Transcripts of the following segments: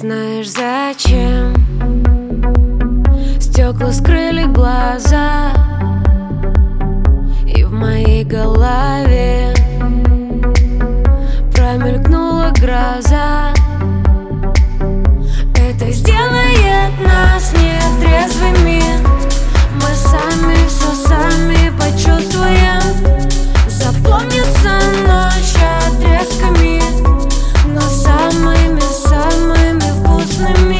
знаешь зачем стекла скрыли глаза, и в моей голове промелькнула гроза. Это сделает нас нетрезвыми. Мы сами все сами почувствуем. Запомнится ночь отрезками, но самыми вкусными.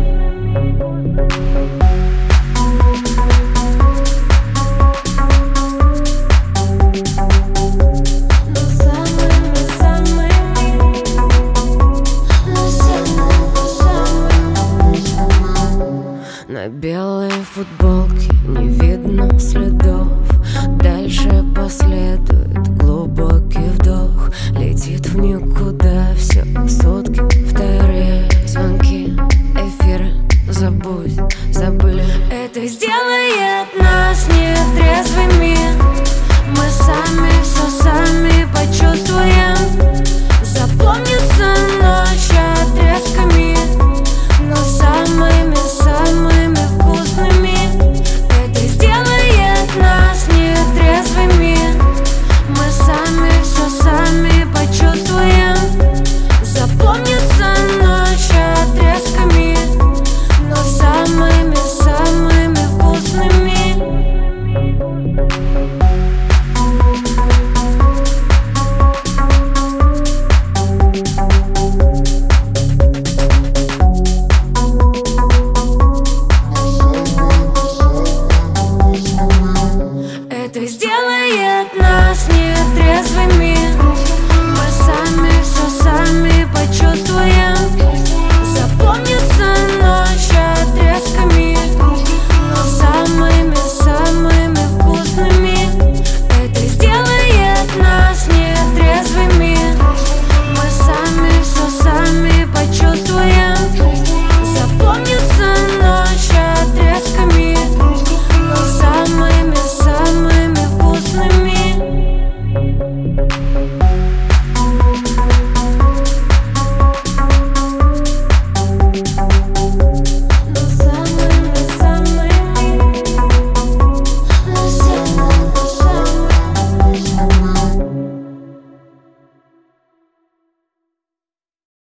На белой футболке не видно следов. Дальше последует глубокий вдох. Летит в никуда все сутки